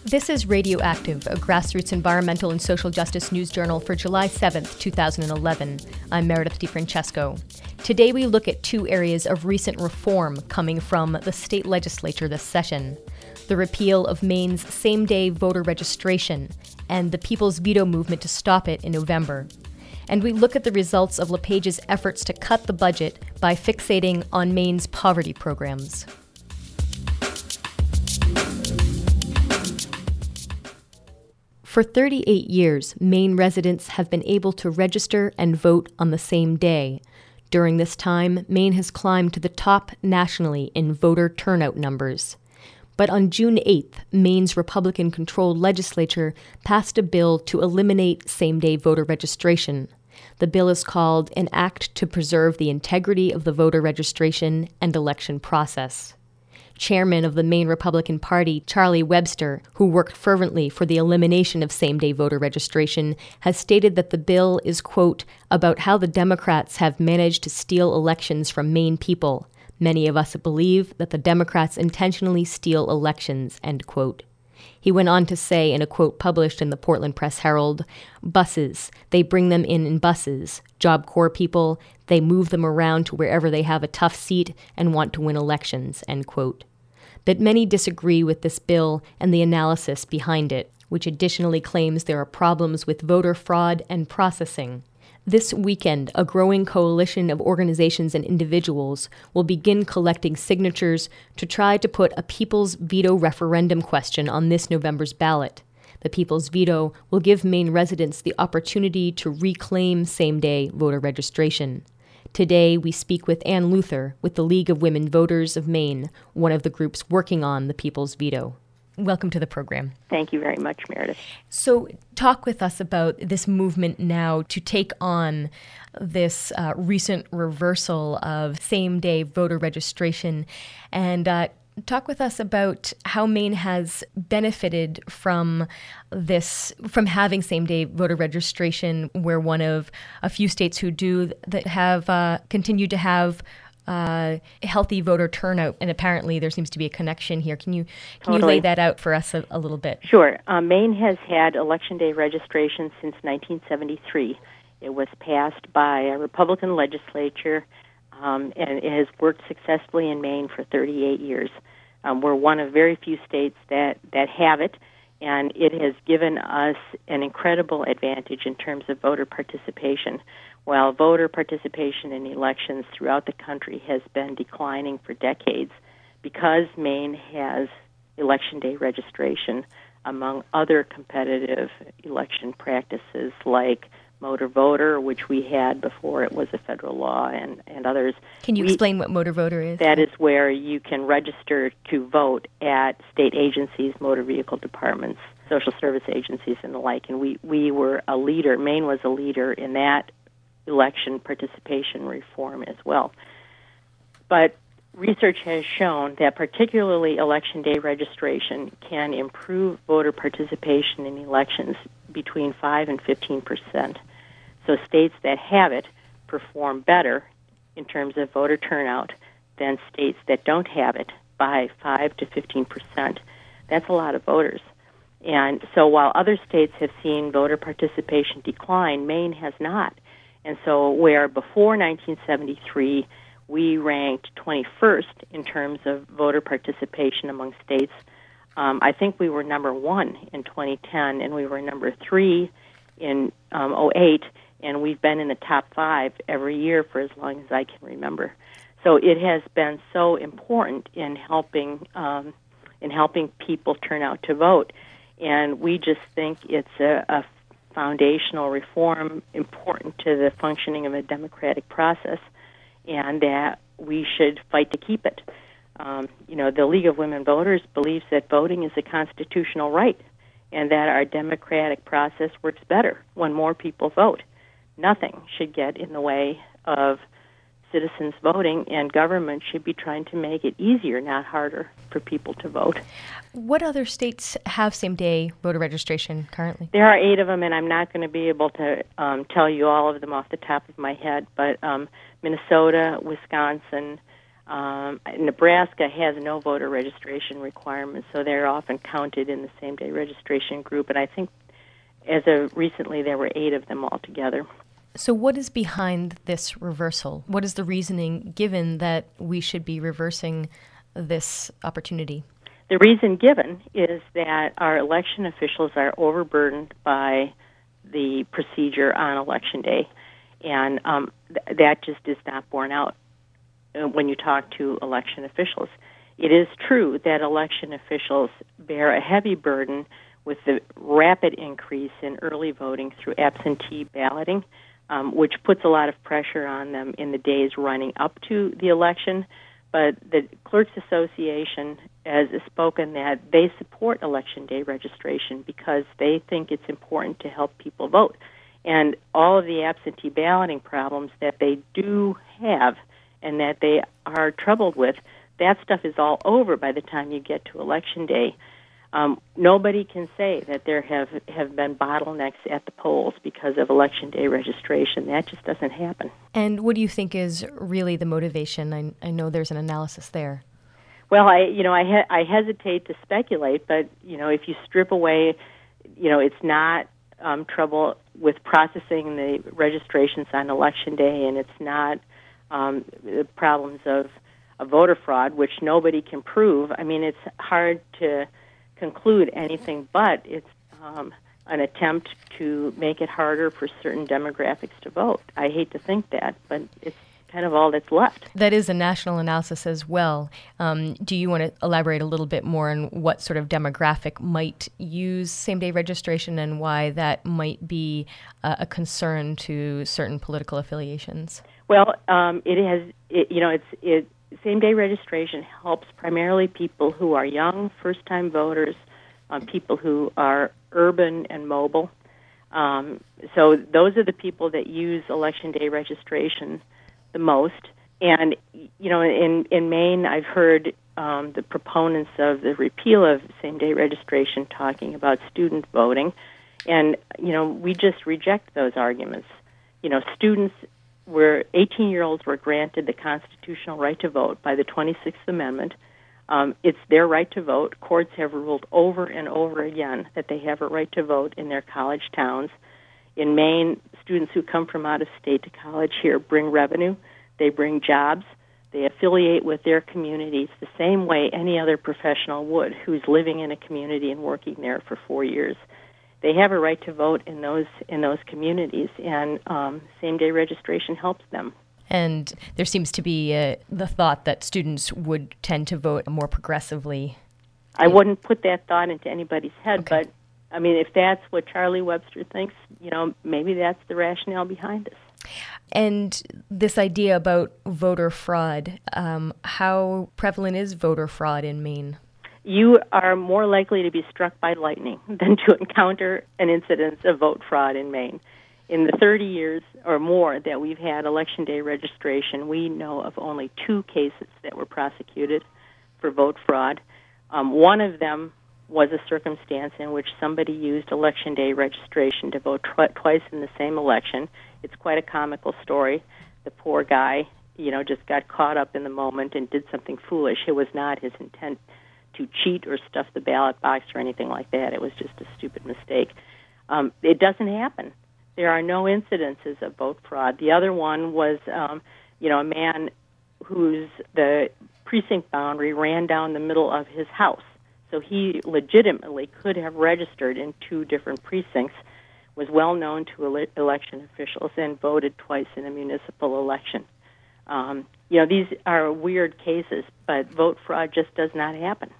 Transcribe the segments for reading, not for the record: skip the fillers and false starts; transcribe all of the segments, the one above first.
This is Radioactive, a grassroots environmental and social justice news journal for July 7th, 2011. I'm Meredith DeFrancesco. Today we look at two areas of recent reform coming from the state legislature this session: the repeal of Maine's same-day voter registration and the People's Veto movement to stop it in November. And we look at the results of LePage's efforts to cut the budget by fixating on Maine's poverty programs. For 38 years, Maine residents have been able to register and vote on the same day. During this time, Maine has climbed to the top nationally in voter turnout numbers. But on June 8th, Maine's Republican-controlled legislature passed a bill to eliminate same-day voter registration. The bill is called an Act to Preserve the Integrity of the Voter Registration and Election Process. Chairman of the Maine Republican Party, Charlie Webster, who worked fervently for the elimination of same-day voter registration, has stated that the bill is, quote, about how the Democrats have managed to steal elections from Maine people. Many of us believe that the Democrats intentionally steal elections, end quote. He went on to say in a quote published in the Portland Press-Herald, buses, they bring them in buses. Job Corps people, they move them around to wherever they have a tough seat and want to win elections, end quote. But many disagree with this bill and the analysis behind it, which additionally claims there are problems with voter fraud and processing. This weekend, a growing coalition of organizations and individuals will begin collecting signatures to try to put a People's Veto referendum question on this November's ballot. The People's Veto will give Maine residents the opportunity to reclaim same-day voter registration. Today, we speak with Ann Luther with the League of Women Voters of Maine, one of the groups working on the People's Veto. Welcome to the program. Thank you very much, Meredith. So talk with us about this movement now to take on this recent reversal of same-day voter registration, and talk with us about how Maine has benefited from this, from having same-day voter registration. We're one of a few states who do that have continued to have healthy voter turnout, and apparently there seems to be a connection here. Can you lay that out for us a little bit? Sure. Maine has had Election Day registration since 1973. It was passed by a Republican legislature, and it has worked successfully in Maine for 38 years. We're one of very few states that have it, and it has given us an incredible advantage in terms of voter participation. While voter participation in elections throughout the country has been declining for decades, because Maine has Election Day registration, among other competitive election practices like motor voter, which we had before it was a federal law, and others. Can you explain what motor voter is? That is where you can register to vote at state agencies, motor vehicle departments, social service agencies, and the like. And we were a leader. Maine was a leader in that election participation reform as well. But research has shown that particularly Election Day registration can improve voter participation in elections between 5 and 15%. So states that have it perform better in terms of voter turnout than states that don't have it by 5 to 15%. That's a lot of voters. And so while other states have seen voter participation decline, Maine has not. And so where before 1973 we ranked 21st in terms of voter participation among states, I think we were number 1 in 2010, and we were number 3 in 2008, and we've been in the top 5 every year for as long as I can remember. So it has been so important in helping people turn out to vote, and we just think it's a foundational reform important to the functioning of a democratic process, and that we should fight to keep it. The League of Women Voters believes that voting is a constitutional right, and that our democratic process works better when more people vote. Nothing should get in the way of citizens voting, and government should be trying to make it easier, not harder, for people to vote. What other states have same-day voter registration currently? There are 8 of them, and I'm not going to be able to tell you all of them off the top of my head, but Minnesota, Wisconsin, Nebraska has no voter registration requirements, so they're often counted in the same-day registration group. And I think as of recently there were 8 of them altogether. So what is behind this reversal? What is the reasoning given that we should be reversing this opportunity? The reason given is that our election officials are overburdened by the procedure on Election Day, and that just is not borne out when you talk to election officials. It is true that election officials bear a heavy burden with the rapid increase in early voting through absentee balloting, which puts a lot of pressure on them in the days running up to the election. But the Clerks Association has spoken that they support Election Day registration because they think it's important to help people vote. And all of the absentee balloting problems that they do have and that they are troubled with, that stuff is all over by the time you get to Election Day. Nobody can say that there have been bottlenecks at the polls because of Election Day registration. That just doesn't happen. And what do you think is really the motivation? I know there's an analysis there. Well, I hesitate to speculate, but if you strip away, it's not trouble with processing the registrations on Election Day, and it's not the problems of voter fraud, which nobody can prove. I mean, it's hard to conclude anything but it's an attempt to make it harder for certain demographics to vote. I hate to think that, but it's kind of all that's left. That is a national analysis as well. Do you want to elaborate a little bit more on what sort of demographic might use same-day registration and why that might be a concern to certain political affiliations? Well, same-day registration helps primarily people who are young, first-time voters, people who are urban and mobile. So those are the people that use Election Day registration the most. And, in Maine, I've heard the proponents of the repeal of same-day registration talking about student voting. And, we just reject those arguments. Students 18-year-olds were granted the constitutional right to vote by the 26th Amendment. It's their right to vote. Courts have ruled over and over again that they have a right to vote in their college towns. In Maine, students who come from out of state to college here bring revenue. They bring jobs. They affiliate with their communities the same way any other professional would who's living in a community and working there for 4 years. They have a right to vote in those communities, and same-day registration helps them. And there seems to be the thought that students would tend to vote more progressively. I wouldn't put that thought into anybody's head, okay. But, I mean, if that's what Charlie Webster thinks, maybe that's the rationale behind this. And this idea about voter fraud, how prevalent is voter fraud in Maine? You are more likely to be struck by lightning than to encounter an incidence of vote fraud in Maine. In the 30 years or more that we've had Election Day registration, we know of only 2 cases that were prosecuted for vote fraud. One of them was a circumstance in which somebody used Election Day registration to vote twice in the same election. It's quite a comical story. The poor guy, just got caught up in the moment and did something foolish. It was not his intent to cheat or stuff the ballot box or anything like that. It was just a stupid mistake. It doesn't happen. There are no incidences of vote fraud. The other one was, a man the precinct boundary ran down the middle of his house. So he legitimately could have registered in 2 different precincts, was well known to election officials, and voted twice in a municipal election. These are weird cases, but vote fraud just does not happen.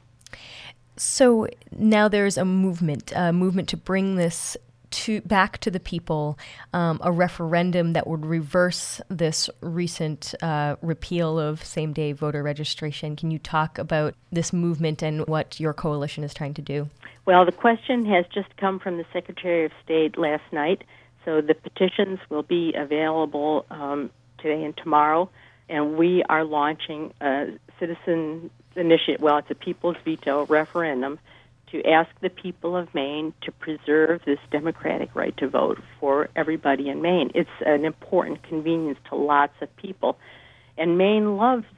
So now there's a movement to bring this back to the people, a referendum that would reverse this recent repeal of same-day voter registration. Can you talk about this movement and what your coalition is trying to do? Well, the question has just come from the Secretary of State last night, so the petitions will be available today and tomorrow, and we are launching a citizen initiative. Well, it's a people's veto referendum to ask the people of Maine to preserve this democratic right to vote for everybody in Maine. It's an important convenience to lots of people. And Maine loves,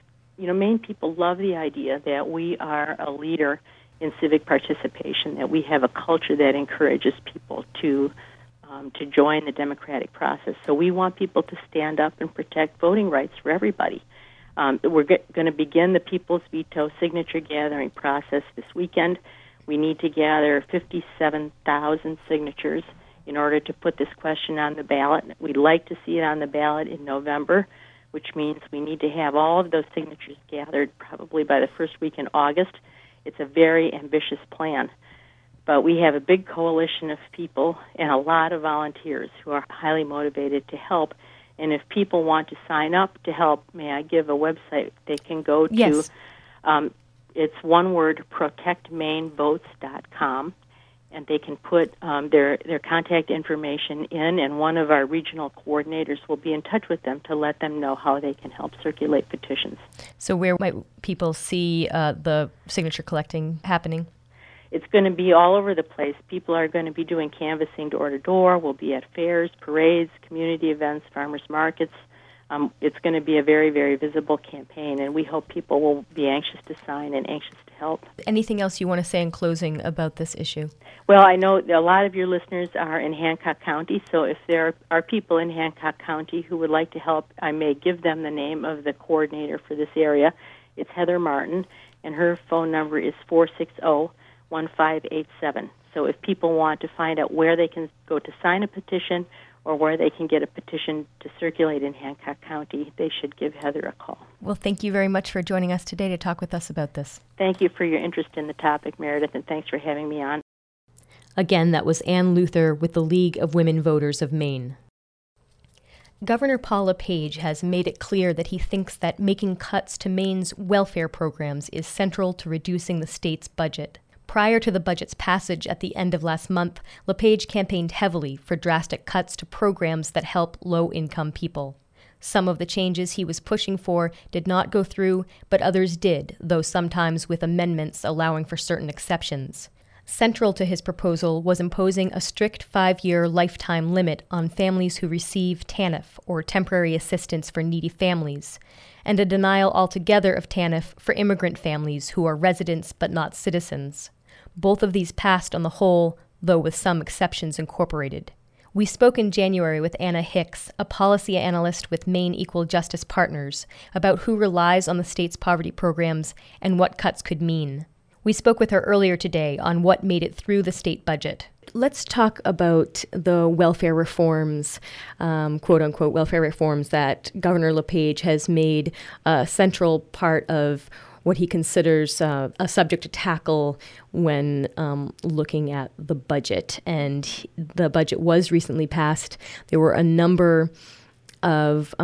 Maine people love the idea that we are a leader in civic participation, that we have a culture that encourages people to join the democratic process. So we want people to stand up and protect voting rights for everybody. We're going to begin the People's Veto signature gathering process this weekend. We need to gather 57,000 signatures in order to put this question on the ballot. We'd like to see it on the ballot in November, which means we need to have all of those signatures gathered probably by the first week in August. It's a very ambitious plan. But we have a big coalition of people and a lot of volunteers who are highly motivated to help. And if people want to sign up to help, may I give a website they can go to? Yes. It's one word, protectmainevotes.com. And they can put their contact information in, and one of our regional coordinators will be in touch with them to let them know how they can help circulate petitions. So where might people see the signature collecting happening? It's going to be all over the place. People are going to be doing canvassing door to door. We'll be at fairs, parades, community events, farmers markets. It's going to be a very, very visible campaign, and we hope people will be anxious to sign and anxious to help. Anything else you want to say in closing about this issue? Well, I know a lot of your listeners are in Hancock County, so if there are people in Hancock County who would like to help, I may give them the name of the coordinator for this area. It's Heather Martin, and her phone number is 460-1587. So if people want to find out where they can go to sign a petition or where they can get a petition to circulate in Hancock County, they should give Heather a call. Well, thank you very much for joining us today to talk with us about this. Thank you for your interest in the topic, Meredith, and thanks for having me on. Again, that was Ann Luther with the League of Women Voters of Maine. Governor Paul LePage has made it clear that he thinks that making cuts to Maine's welfare programs is central to reducing the state's budget. Prior to the budget's passage at the end of last month, LePage campaigned heavily for drastic cuts to programs that help low-income people. Some of the changes he was pushing for did not go through, but others did, though sometimes with amendments allowing for certain exceptions. Central to his proposal was imposing a strict 5-year lifetime limit on families who receive TANF, or Temporary Assistance for Needy Families, and a denial altogether of TANF for immigrant families who are residents but not citizens. Both of these passed on the whole, though with some exceptions incorporated. We spoke in January with Anna Hicks, a policy analyst with Maine Equal Justice Partners, about who relies on the state's poverty programs and what cuts could mean. We spoke with her earlier today on what made it through the state budget. Let's talk about the welfare reforms, quote-unquote welfare reforms, that Governor LePage has made a central part of what he considers a subject to tackle when looking at the budget. And the budget was recently passed. There were a number of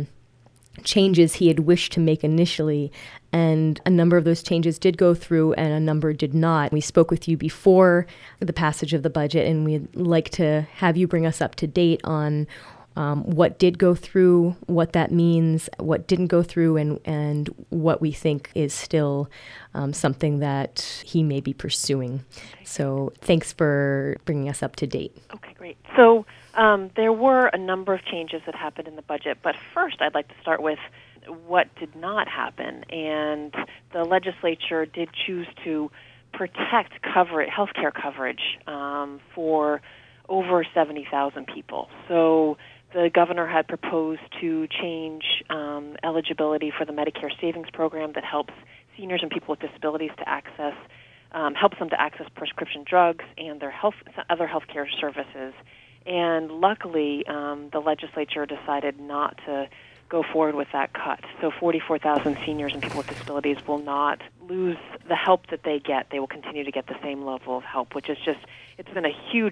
changes he had wished to make initially, and a number of those changes did go through and a number did not. We spoke with you before the passage of the budget, and we'd like to have you bring us up to date on what did go through, what that means, what didn't go through, and what we think is still something that he may be pursuing. So thanks for bringing us up to date. Okay, great. So there were a number of changes that happened in the budget, but first I'd like to start with what did not happen. And the legislature did choose to protect health care coverage for over 70,000 people. So the governor had proposed to change eligibility for the Medicare Savings Program that helps seniors and people with disabilities to access, helps them to access prescription drugs and their other health care services. And luckily, the legislature decided not to go forward with that cut. So 44,000 seniors and people with disabilities will not lose the help that they get. They will continue to get the same level of help, which is just, it's been a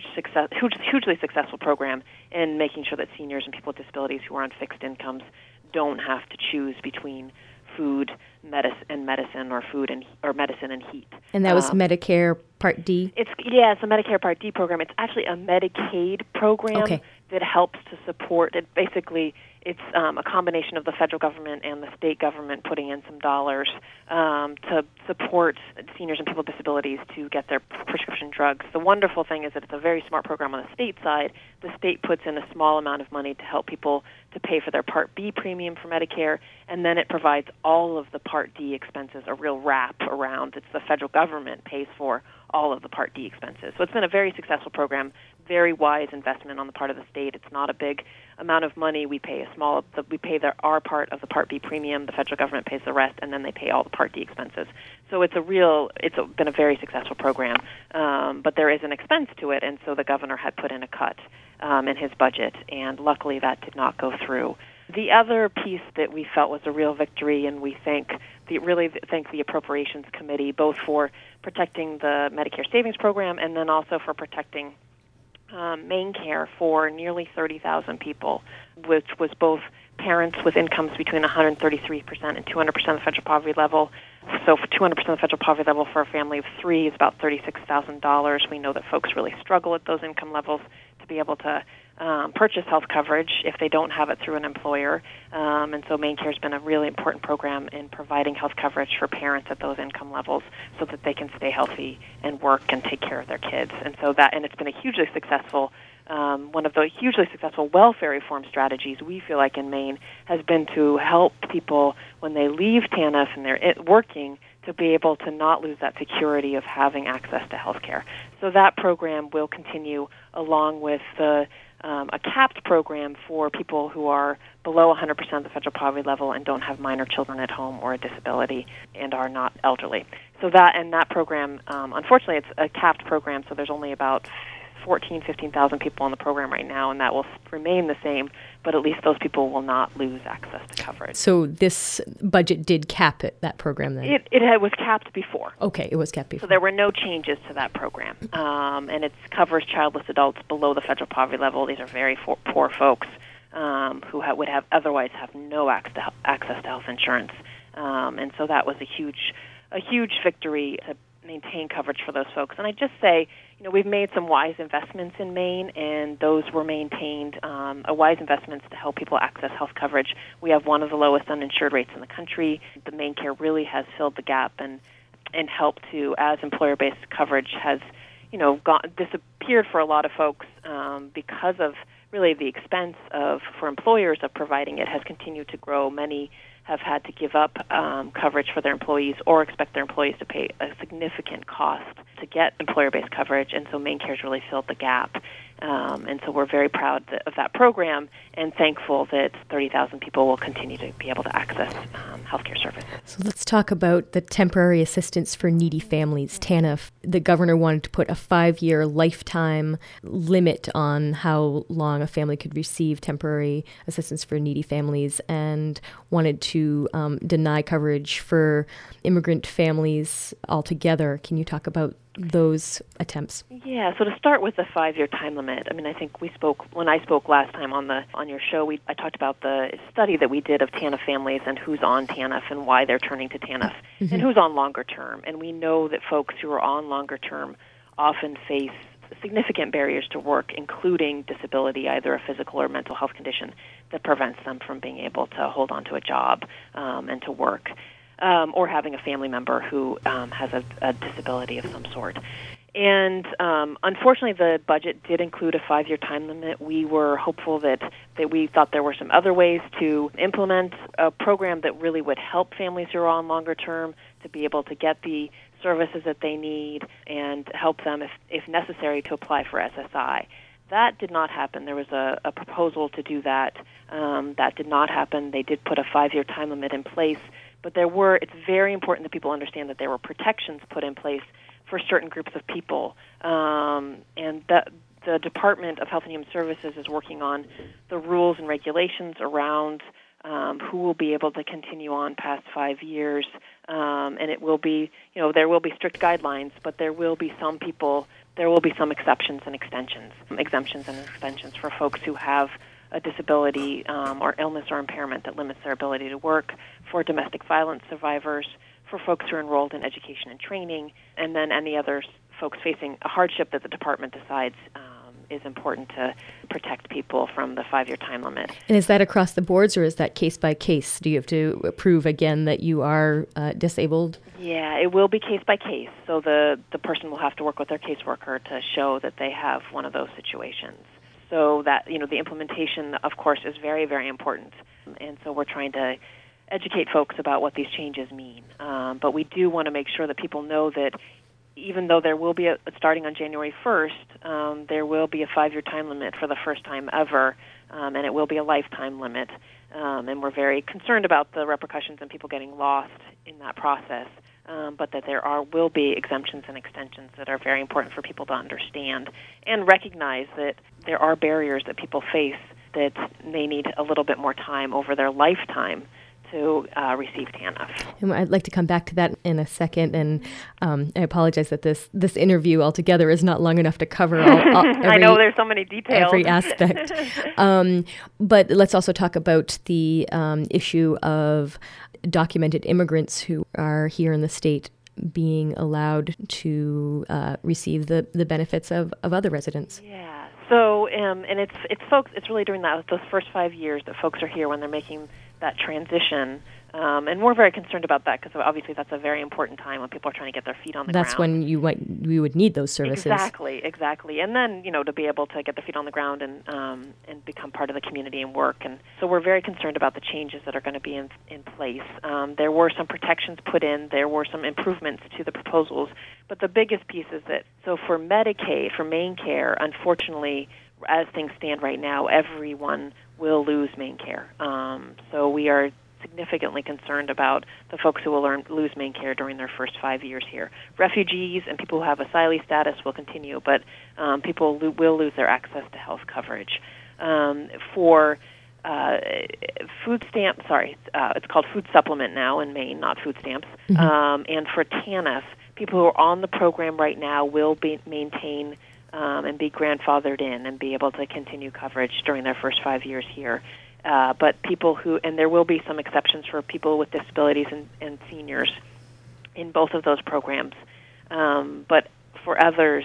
hugely successful program in making sure that seniors and people with disabilities who are on fixed incomes don't have to choose between food, medicine, or medicine and heat. And that was Medicare Part D? It's a Medicare Part D program. It's actually a Medicaid program that helps to support it. Basically, it's a combination of the federal government and the state government putting in some dollars to support seniors and people with disabilities to get their prescription drugs. The wonderful thing is that it's a very smart program on the state side. The state puts in a small amount of money to help people to pay for their Part B premium for Medicare, and then it provides all of the Part D expenses, a real wrap around. It's the federal government pays for all of the Part D expenses. So it's been a very successful program, very wise investment on the part of the state. It's not a big amount of money. We pay our part of the Part B premium. The federal government pays the rest, and then they pay all the Part D expenses. So it's been a very successful program. But there is an expense to it, and so the governor had put in a cut in his budget, and luckily that did not go through. The other piece that we felt was a real victory, and we thank the Appropriations Committee both for protecting the Medicare Savings Program and then also for protecting MaineCare for nearly 30,000 people, which was both parents with incomes between 133% and 200% of the federal poverty level. So for 200% of the federal poverty level for a family of three is about $36,000. We know that folks really struggle at those income levels to be able to purchase health coverage if they don't have it through an employer. And so MaineCare has been a really important program in providing health coverage for parents at those income levels so that they can stay healthy and work and take care of their kids. And it's been a hugely successful one of the hugely successful welfare reform strategies we feel like in Maine has been to help people when they leave TANF and they're working to be able to not lose that security of having access to health care. So that program will continue along with a capped program for people who are below 100% of the federal poverty level and don't have minor children at home or a disability and are not elderly. So that program, unfortunately, it's a capped program, so there's only about 15,000 people in the program right now, and that will remain the same, but at least those people will not lose access to coverage. So this budget did cap that program then? It was capped before. Okay, it was capped before. So there were no changes to that program. And it covers childless adults below the federal poverty level. These are very poor folks who would otherwise have no access to health insurance. And so that was a huge victory to maintain coverage for those folks. And I just say, we've made some wise investments in Maine, and those were maintained, wise investments to help people access health coverage. We have one of the lowest uninsured rates in the country. The MaineCare really has filled the gap and helped to, as employer-based coverage has, disappeared for a lot of folks because of really the expense for employers of providing it has continued to grow. Many have had to give up coverage for their employees or expect their employees to pay a significant cost to get employer-based coverage, and so MaineCare has really filled the gap. And so we're very proud of that program and thankful that 30,000 people will continue to be able to access healthcare services. So let's talk about the Temporary Assistance for Needy Families, TANF. The governor wanted to put a 5-year lifetime limit on how long a family could receive temporary assistance for needy families and wanted to deny coverage for immigrant families altogether. Can you talk about those attempts? Yeah, so to start with the 5-year time limit, I think when I spoke last time on your show, I talked about the study that we did of TANF families and who's on TANF and why they're turning to TANF and who's on longer term. And we know that folks who are on longer term often face significant barriers to work, including disability, either a physical or mental health condition that prevents them from being able to hold on to a job and to work. Or having a family member who has a disability of some sort. And unfortunately, the budget did include a 5-year time limit. We were hopeful that we thought there were some other ways to implement a program that really would help families who are on longer term to be able to get the services that they need and help them, if necessary, to apply for SSI. That did not happen. There was a proposal to do that. That did not happen. They did put a 5-year time limit in place. But it's very important that people understand that there were protections put in place for certain groups of people. And the Department of Health and Human Services is working on the rules and regulations around who will be able to continue on past 5 years. And it will be, there will be strict guidelines, but there will be some exceptions and exemptions and extensions for folks who have a disability or illness or impairment that limits their ability to work, for domestic violence survivors, for folks who are enrolled in education and training, and then any other folks facing a hardship that the department decides is important to protect people from the 5-year time limit. And is that across the boards, or is that case by case? Do you have to prove again that you are disabled? Yeah, it will be case by case. So the person will have to work with their caseworker to show that they have one of those situations. So that, the implementation, of course, is very, very important. And so we're trying to educate folks about what these changes mean. But we do want to make sure that people know that even though there will be, starting on January 1st, there will be a 5-year time limit for the first time ever, and it will be a lifetime limit. And we're very concerned about the repercussions and people getting lost in that process. But that will be exemptions and extensions that are very important for people to understand and recognize that there are barriers that people face that they need a little bit more time over their lifetime to receive TANF. And I'd like to come back to that in a second, and I apologize that this interview altogether is not long enough to cover I know there's so many details. Every aspect. But let's also talk about the issue of documented immigrants who are here in the state being allowed to receive the benefits of other residents. Yeah. So, and it's folks. It's really during those first 5 years that folks are here when they're making that transition. And we're very concerned about that because obviously that's a very important time when people are trying to get their feet on the ground. That's when you would need those services. Exactly. And then, to be able to get their feet on the ground and become part of the community and work. And so we're very concerned about the changes that are going to be in place. There were some protections put in. There were some improvements to the proposals. But the biggest piece is that, so for Medicaid, for main care, unfortunately, as things stand right now, everyone will lose main care. So we are significantly concerned about the folks who will lose main care during their first 5 years here. Refugees and people who have asylee status will continue, but people will lose their access to health coverage. For food stamp, it's called food supplement now in Maine, not food stamps. Mm-hmm. And for TANF, people who are on the program right now will maintain and be grandfathered in and be able to continue coverage during their first 5 years here. But people and there will be some exceptions for people with disabilities and seniors in both of those programs. But for others,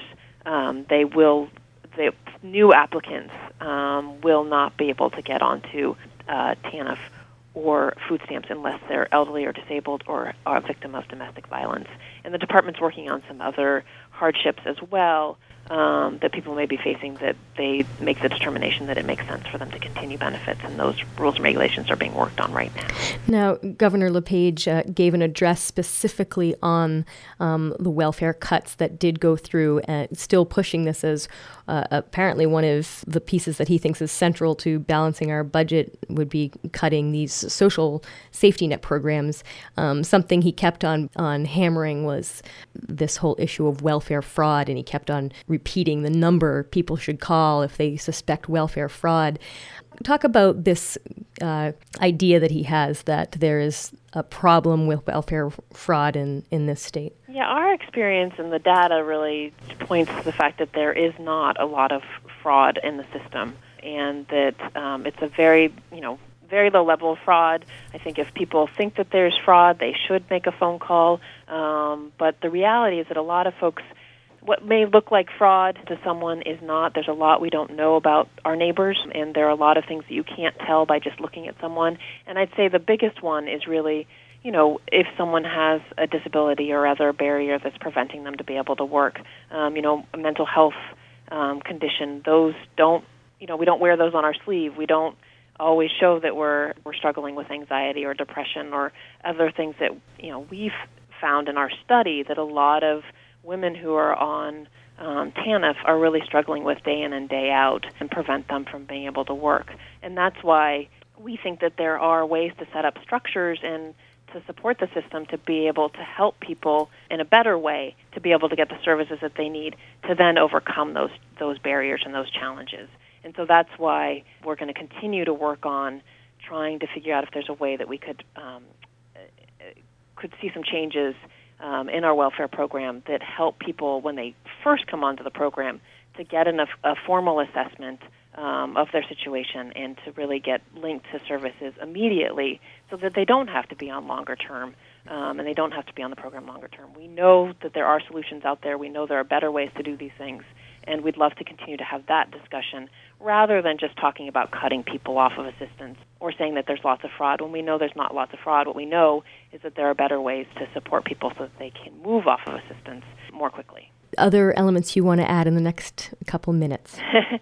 the new applicants will not be able to get onto TANF or food stamps unless they're elderly or disabled or are a victim of domestic violence. And the department's working on some other hardships as well that people may be facing, that they make the determination that it makes sense for them to continue benefits, and those rules and regulations are being worked on right now. Now, Governor LePage gave an address specifically on the welfare cuts that did go through, and still pushing this as apparently one of the pieces that he thinks is central to balancing our budget would be cutting these social safety net programs. Something he kept on hammering was this whole issue of welfare fraud, and he kept on repeating the number people should call if they suspect welfare fraud. Talk about this idea that he has that there is a problem with welfare fraud in this state. Yeah, our experience and the data really points to the fact that there is not a lot of fraud in the system, and that it's a very low level of fraud. I think if people think that there's fraud, they should make a phone call. But the reality is that a lot of folks, what may look like fraud to someone is not. There's a lot we don't know about our neighbors, and there are a lot of things that you can't tell by just looking at someone. And I'd say the biggest one is really, if someone has a disability or other barrier that's preventing them to be able to work, a mental health condition, those don't, we don't wear those on our sleeve. We don't always show that we're struggling with anxiety or depression or other things that, we've found in our study that a lot of women who are on TANF are really struggling with day in and day out and prevent them from being able to work. And that's why we think that there are ways to set up structures and to support the system to be able to help people in a better way to be able to get the services that they need to then overcome those barriers and those challenges. And so that's why we're going to continue to work on trying to figure out if there's a way that we could see some changes in our welfare program that help people when they first come onto the program to get a formal assessment of their situation and to really get linked to services immediately so that they don't have to be on longer term and they don't have to be on the program longer term. We know that there are solutions out there. We know there are better ways to do these things, and we'd love to continue to have that discussion rather than just talking about cutting people off of assistance or saying that there's lots of fraud. When we know there's not lots of fraud, what we know is that there are better ways to support people so that they can move off of assistance more quickly. Other elements you want to add in the next couple minutes?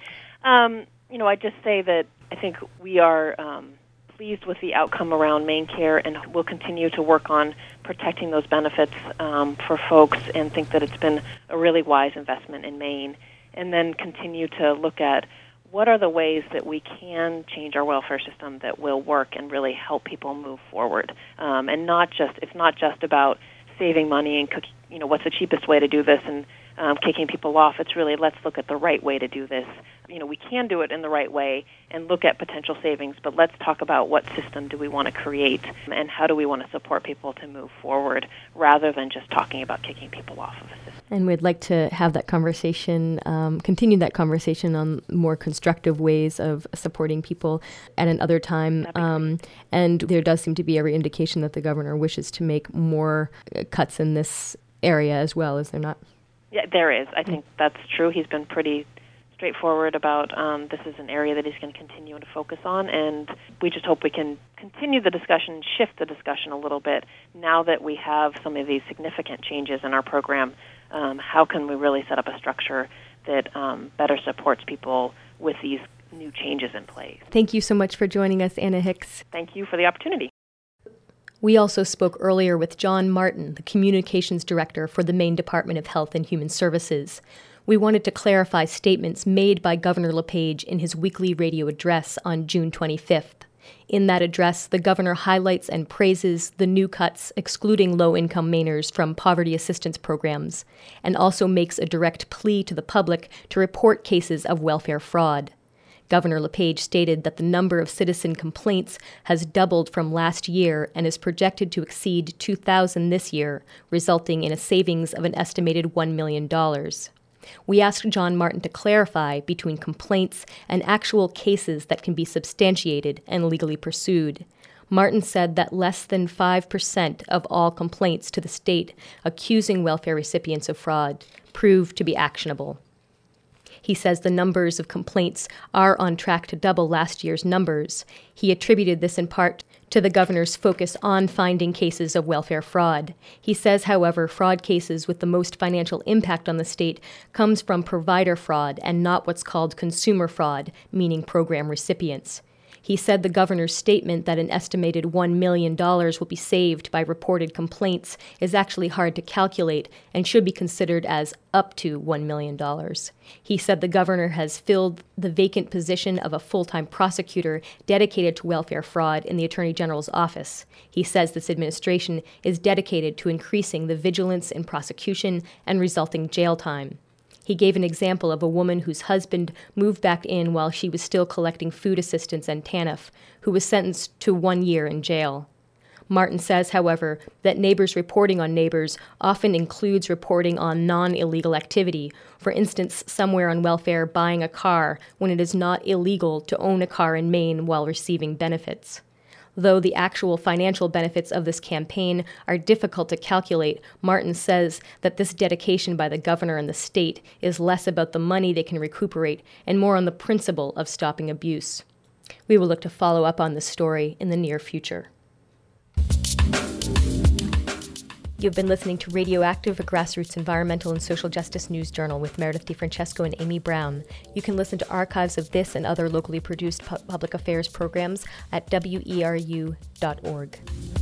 I'd just say that I think we are pleased with the outcome around MaineCare, and we'll continue to work on protecting those benefits for folks and think that it's been a really wise investment in Maine, and then continue to look at what are the ways that we can change our welfare system that will work and really help people move forward. And it's not just about saving money and what's the cheapest way to do this and kicking people off. It's really, let's look at the right way to do this. We can do it in the right way and look at potential savings, but let's talk about what system do we want to create and how do we want to support people to move forward rather than just talking about kicking people off of a system. And we'd like to have that conversation, continue that conversation on more constructive ways of supporting people at another time. And there does seem to be every indication that the governor wishes to make more cuts in this area as well, is there not? Yeah, there is. I think that's true. He's been pretty straightforward about this is an area that he's going to continue to focus on, and we just hope we can continue the discussion, shift the discussion a little bit now that we have some of these significant changes in our program. How can we really set up a structure that better supports people with these new changes in place? Thank you so much for joining us, Anna Hicks. Thank you for the opportunity. We also spoke earlier with John Martin, the Communications Director for the Maine Department of Health and Human Services. We wanted to clarify statements made by Governor LePage in his weekly radio address on June 25th. In that address, the governor highlights and praises the new cuts excluding low-income Mainers from poverty assistance programs, and also makes a direct plea to the public to report cases of welfare fraud. Governor LePage stated that the number of citizen complaints has doubled from last year and is projected to exceed 2,000 this year, resulting in a savings of an estimated $1 million. We asked John Martin to clarify between complaints and actual cases that can be substantiated and legally pursued. Martin said that less than 5% of all complaints to the state accusing welfare recipients of fraud proved to be actionable. He says the numbers of complaints are on track to double last year's numbers. He attributed this in part to the governor's focus on finding cases of welfare fraud. He says, however, fraud cases with the most financial impact on the state comes from provider fraud and not what's called consumer fraud, meaning program recipients. He said the governor's statement that an estimated $1 million will be saved by reported complaints is actually hard to calculate and should be considered as up to $1 million. He said the governor has filled the vacant position of a full-time prosecutor dedicated to welfare fraud in the Attorney General's office. He says this administration is dedicated to increasing the vigilance in prosecution and resulting jail time. He gave an example of a woman whose husband moved back in while she was still collecting food assistance and TANF, who was sentenced to 1 year in jail. Martin says, however, that neighbors reporting on neighbors often includes reporting on non-illegal activity, for instance, somewhere on welfare buying a car when it is not illegal to own a car in Maine while receiving benefits. Though the actual financial benefits of this campaign are difficult to calculate, Martin says that this dedication by the governor and the state is less about the money they can recuperate and more on the principle of stopping abuse. We will look to follow up on this story in the near future. You've been listening to Radioactive, a grassroots environmental and social justice news journal with Meredith DeFrancesco and Amy Brown. You can listen to archives of this and other locally produced public affairs programs at weru.org.